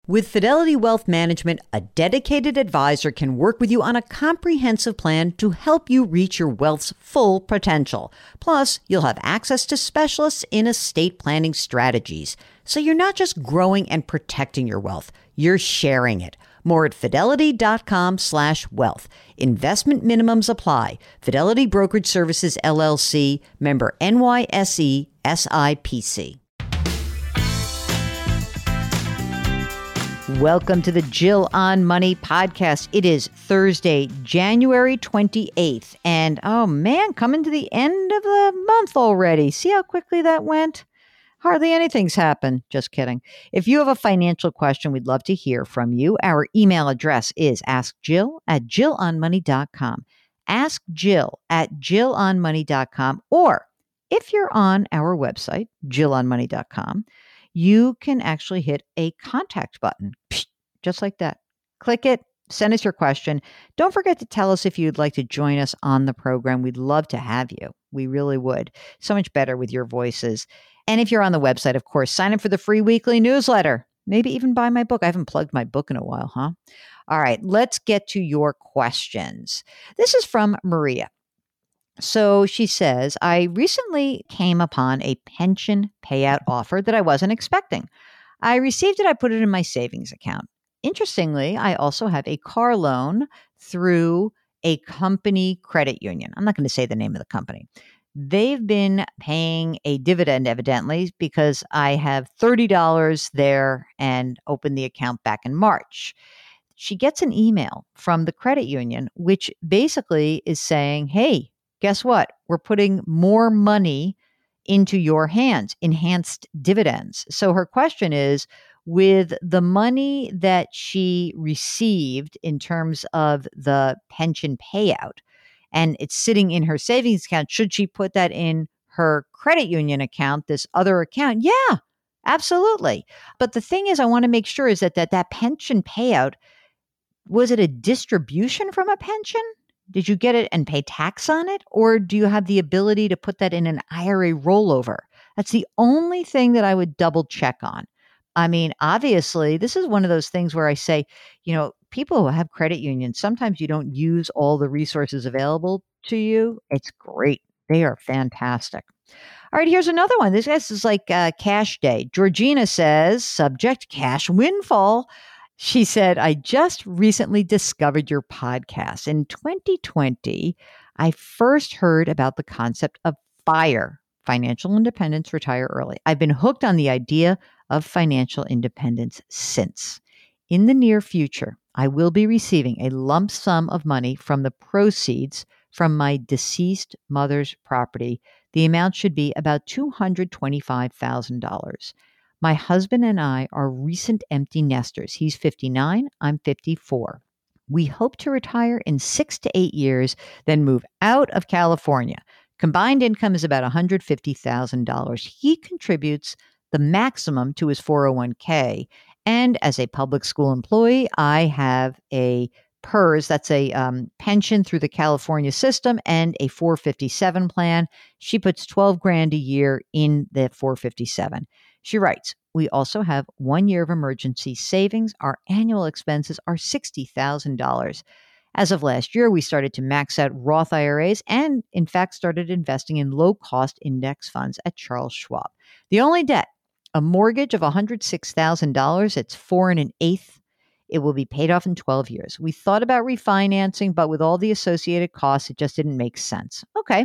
With Fidelity Wealth Management, a dedicated advisor can work with you on a comprehensive plan to help you reach your wealth's full potential. Plus, you'll have access to specialists in estate planning strategies. So you're not just growing and protecting your wealth, you're sharing it. More at fidelity.com/wealth. Investment minimums apply. Fidelity Brokerage Services, LLC, member NYSE, SIPC. Welcome to the Jill on Money podcast. It is Thursday, January 28th. And oh man, coming to the end of the month already. See how quickly that went? Hardly anything's happened. Just kidding. If you have a financial question, we'd love to hear from you. Our email address is askjill@jillonmoney.com. Ask Jill at jillonmoney.com. Or if you're on our website, jillonmoney.com, you can actually hit a contact button, just like that. Click it, send us your question. Don't forget to tell us if you'd like to join us on the program. We'd love to have you. We really would. So much better with your voices. And if you're on the website, of course, sign up for the free weekly newsletter. Maybe even buy my book. I haven't plugged my book in a while, huh? All right, let's get to your questions. This is from Maria. So she says, I recently came upon a pension payout offer that I wasn't expecting. I received it. I put it in my savings account. Interestingly, I also have a car loan through a company credit union. I'm not going to say the name of the company. They've been paying a dividend, evidently, because I have $30 there and opened the account back in March. She gets an email from the credit union, which basically is saying, hey, guess what? We're putting more money into your hands, enhanced dividends. So her question is, with the money that she received in terms of the pension payout, and it's sitting in her savings account, should she put that in her credit union account, this other account? Yeah, absolutely. But the thing is, I want to make sure is that pension payout, was it a distribution from a pension? Did you get it and pay tax on it? Or do you have the ability to put that in an IRA rollover? That's the only thing that I would double check on. I mean, obviously, this is one of those things where I say, people who have credit unions, sometimes you don't use all the resources available to you. It's great. They are fantastic. All right, here's another one. This is like cash day. Georgina says, subject cash windfall. She said, I just recently discovered your podcast. In 2020, I first heard about the concept of FIRE, financial independence, retire early. I've been hooked on the idea of financial independence since. In the near future, I will be receiving a lump sum of money from the proceeds from my deceased mother's property. The amount should be about $225,000. My husband and I are recent empty nesters. He's 59, I'm 54. We hope to retire in 6 to 8 years, then move out of California. Combined income is about $150,000. He contributes the maximum to his 401k. And as a public school employee, I have a PERS, that's a pension through the California system, and a 457 plan. She puts $12,000 a year in the 457. She writes, we also have 1 year of emergency savings. Our annual expenses are $60,000. As of last year, we started to max out Roth IRAs and, in fact, started investing in low-cost index funds at Charles Schwab. The only debt, a mortgage of $106,000. It's 4 1/8. It will be paid off in 12 years. We thought about refinancing, but with all the associated costs, it just didn't make sense. Okay.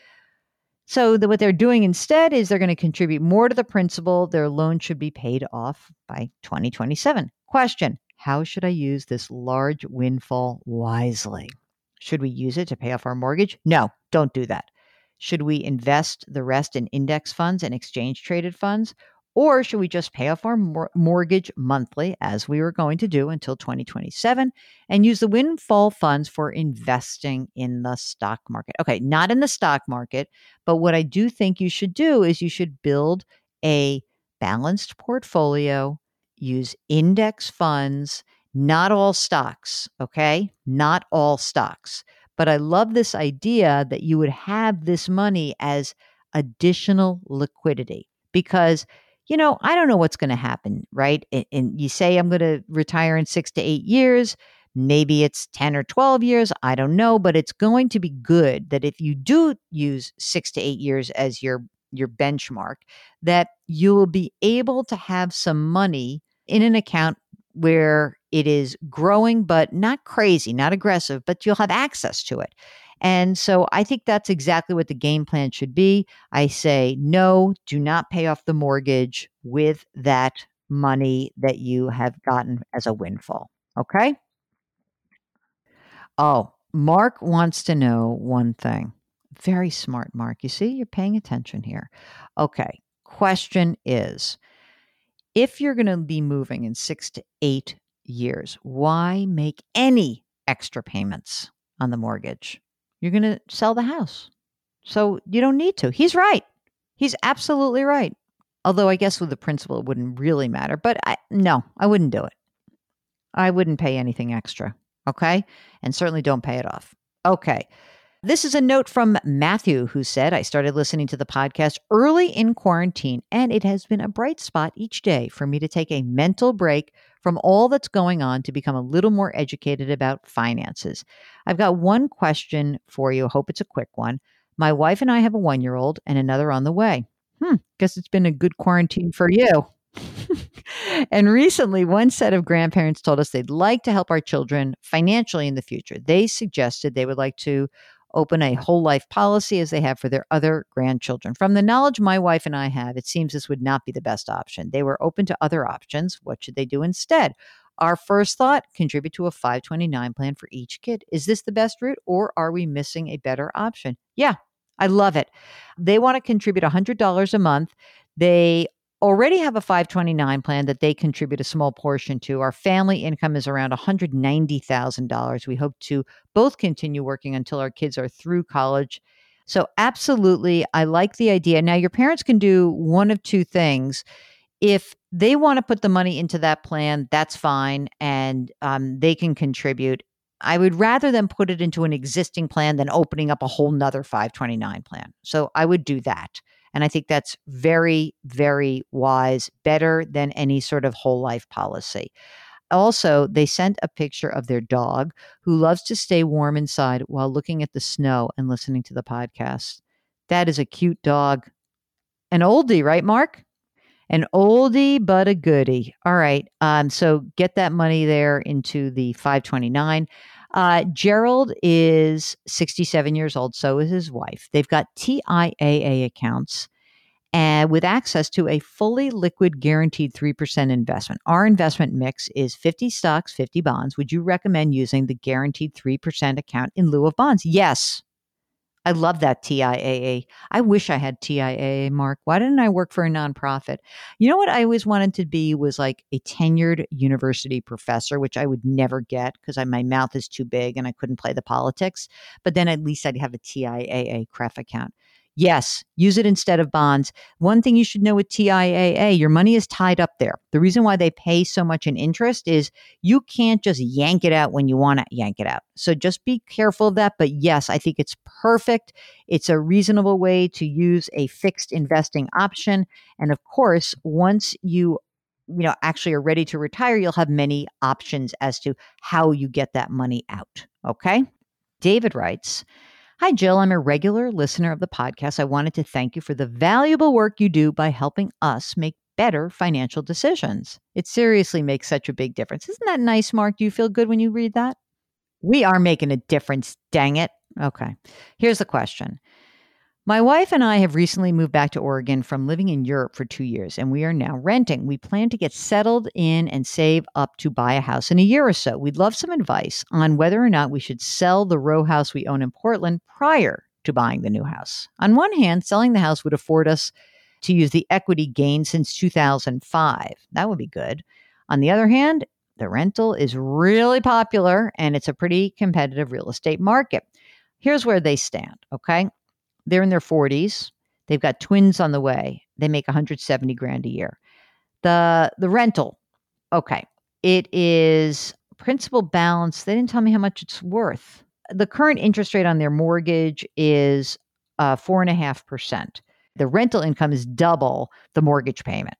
So what they're doing instead is they're going to contribute more to the principal. Their loan should be paid off by 2027. Question, how should I use this large windfall wisely? Should we use it to pay off our mortgage? No, don't do that. Should we invest the rest in index funds and exchange traded funds? Or should we just pay off our mortgage monthly, as we were going to do until 2027, and use the windfall funds for investing in the stock market? Okay, not in the stock market, but what I do think you should do is you should build a balanced portfolio, use index funds, not all stocks, okay? Not all stocks. But I love this idea that you would have this money as additional liquidity, because I don't know what's going to happen, right? And you say, I'm going to retire in 6 to 8 years. Maybe it's 10 or 12 years. I don't know, but it's going to be good that if you do use 6 to 8 years as your benchmark, that you will be able to have some money in an account where it is growing, but not crazy, not aggressive, but you'll have access to it. And so I think that's exactly what the game plan should be. I say, no, do not pay off the mortgage with that money that you have gotten as a windfall. Okay. Oh, Mark wants to know one thing. Very smart, Mark. You see, you're paying attention here. Okay. Question is, if you're going to be moving in 6 to 8 years, why make any extra payments on the mortgage? You're going to sell the house. So you don't need to. He's right. He's absolutely right. Although I guess with the principal, it wouldn't really matter. But no, I wouldn't do it. I wouldn't pay anything extra. Okay. And certainly don't pay it off. Okay. This is a note from Matthew, who said, I started listening to the podcast early in quarantine, and it has been a bright spot each day for me to take a mental break from all that's going on to become a little more educated about finances. I've got one question for you. I hope it's a quick one. My wife and I have a 1-year-old and another on the way. Guess it's been a good quarantine for you. And recently, one set of grandparents told us they'd like to help our children financially in the future. They suggested they would like to open a whole life policy as they have for their other grandchildren. From the knowledge my wife and I have, it seems this would not be the best option. They were open to other options. What should they do instead? Our first thought, contribute to a 529 plan for each kid. Is this the best route, or are we missing a better option? Yeah, I love it. They want to contribute $100 a month. They already have a 529 plan that they contribute a small portion to. Our family income is around $190,000. We hope to both continue working until our kids are through college. So absolutely, I like the idea. Now, your parents can do one of two things. If they want to put the money into that plan, that's fine, and they can contribute. I would rather them put it into an existing plan than opening up a whole nother 529 plan. So I would do that. And I think that's very, very wise, better than any sort of whole life policy. Also, they sent a picture of their dog who loves to stay warm inside while looking at the snow and listening to the podcast. That is a cute dog. An oldie, right, Mark? An oldie, but a goodie. All right. So get that money there into the 529. Gerald is 67 years old. So is his wife. They've got TIAA accounts and with access to a fully liquid guaranteed 3% investment. Our investment mix is 50 stocks, 50 bonds. Would you recommend using the guaranteed 3% account in lieu of bonds? Yes. I love that TIAA. I wish I had TIAA, Mark. Why didn't I work for a nonprofit? You know what I always wanted to be was like a tenured university professor, which I would never get because my mouth is too big and I couldn't play the politics. But then at least I'd have a TIAA CREF account. Yes, use it instead of bonds. One thing you should know with TIAA, your money is tied up there. The reason why they pay so much in interest is you can't just yank it out when you want to yank it out. So just be careful of that. But yes, I think it's perfect. It's a reasonable way to use a fixed investing option. And of course, once you actually are ready to retire, you'll have many options as to how you get that money out. Okay. David writes, Hi, Jill. I'm a regular listener of the podcast. I wanted to thank you for the valuable work you do by helping us make better financial decisions. It seriously makes such a big difference. Isn't that nice, Mark? Do you feel good when you read that? We are making a difference, dang it. Okay. Here's the question. My wife and I have recently moved back to Oregon from living in Europe for 2 years, and we are now renting. We plan to get settled in and save up to buy a house in a year or so. We'd love some advice on whether or not we should sell the row house we own in Portland prior to buying the new house. On one hand, selling the house would afford us to use the equity gained since 2005. That would be good. On the other hand, the rental is really popular, and it's a pretty competitive real estate market. Here's where they stand, okay? They're in their 40s. They've got twins on the way. They make $170,000 a year. The rental, okay, it is principal balance. They didn't tell me how much it's worth. The current interest rate on their mortgage is 4.5%. The rental income is double the mortgage payment.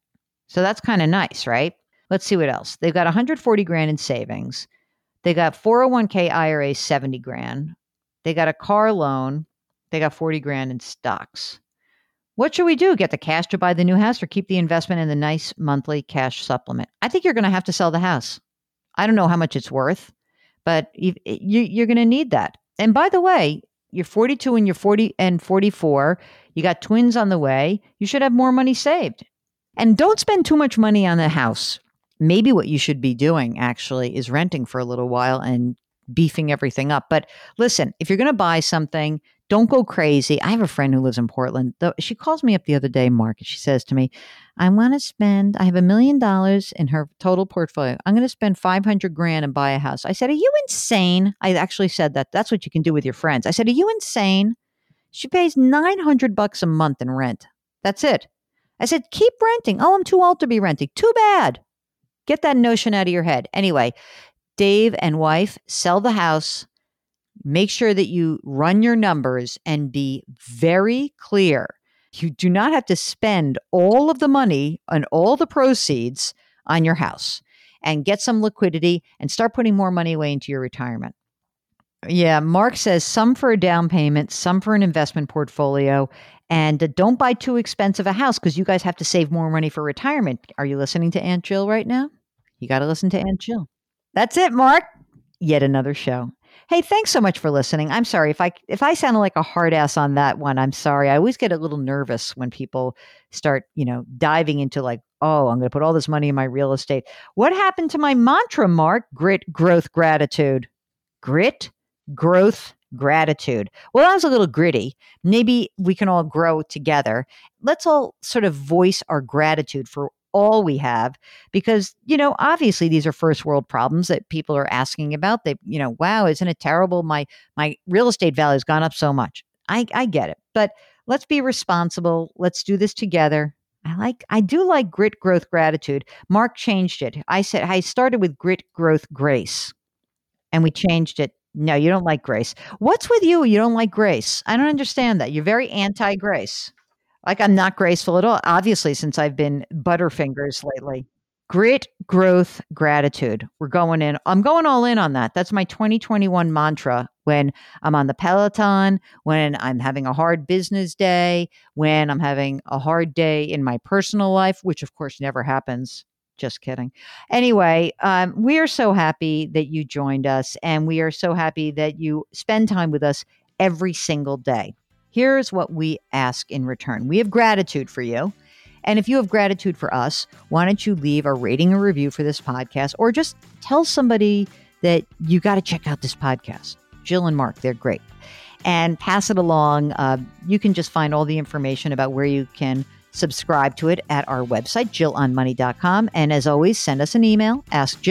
So that's kind of nice, right? Let's see what else. They've got 140 grand in savings. They got 401k IRA, 70 grand. They got a car loan. They got 40 grand in stocks. What should we do? Get the cash to buy the new house or keep the investment in the nice monthly cash supplement? I think you're going to have to sell the house. I don't know how much it's worth, but you're going to need that. And by the way, you're 42 and you're 40 and 44. You got twins on the way. You should have more money saved. And don't spend too much money on the house. Maybe what you should be doing actually is renting for a little while and beefing everything up. But listen, if you're going to buy something, don't go crazy. I have a friend who lives in Portland. She calls me up the other day, Mark, and she says to me, I have $1 million in her total portfolio. I'm going to spend 500 grand and buy a house. I said, are you insane? I actually said that. That's what you can do with your friends. I said, are you insane? She pays $900 a month in rent. That's it. I said, keep renting. Oh, I'm too old to be renting. Too bad. Get that notion out of your head. Anyway, Dave and wife, sell the house. Make sure that you run your numbers and be very clear. You do not have to spend all of the money and all the proceeds on your house, and get some liquidity and start putting more money away into your retirement. Yeah, Mark says some for a down payment, some for an investment portfolio. And don't buy too expensive a house because you guys have to save more money for retirement. Are you listening to Aunt Jill right now? You got to listen to Aunt Jill. That's it, Mark. Yet another show. Hey, thanks so much for listening. I'm sorry if I sounded like a hard ass on that one. I'm sorry. I always get a little nervous when people start, diving into like, oh, I'm going to put all this money in my real estate. What happened to my mantra, Mark? Grit, growth, gratitude. Grit, growth, gratitude. Well, that was a little gritty. Maybe we can all grow together. Let's all sort of voice our gratitude for all we have, because, obviously these are first world problems that people are asking about. They, wow, isn't it terrible? My real estate value has gone up so much. I get it, but let's be responsible. Let's do this together. I do like grit, growth, gratitude. Mark changed it. I said, I started with grit, growth, grace, and we changed it. No, you don't like grace. What's with you? You don't like grace. I don't understand that. You're very anti-grace. Like I'm not graceful at all, obviously, since I've been Butterfingers lately. Grit, growth, gratitude. We're going in. I'm going all in on that. That's my 2021 mantra when I'm on the Peloton, when I'm having a hard business day, when I'm having a hard day in my personal life, which of course never happens. Just kidding. Anyway, we are so happy that you joined us, and we are so happy that you spend time with us every single day. Here's what we ask in return. We have gratitude for you. And if you have gratitude for us, why don't you leave a rating or review for this podcast, or just tell somebody that you got to check out this podcast. Jill and Mark, they're great. And pass it along. You can just find all the information about where you can subscribe to it at our website, JillOnMoney.com. And as always, send us an email,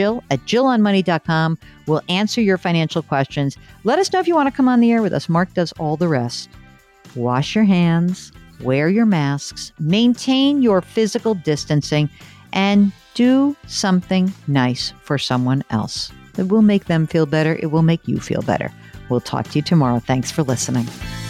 askjill@JillOnMoney.com. We'll answer your financial questions. Let us know if you want to come on the air with us. Mark does all the rest. Wash your hands, wear your masks, maintain your physical distancing, and do something nice for someone else. It will make them feel better. It will make you feel better. We'll talk to you tomorrow. Thanks for listening.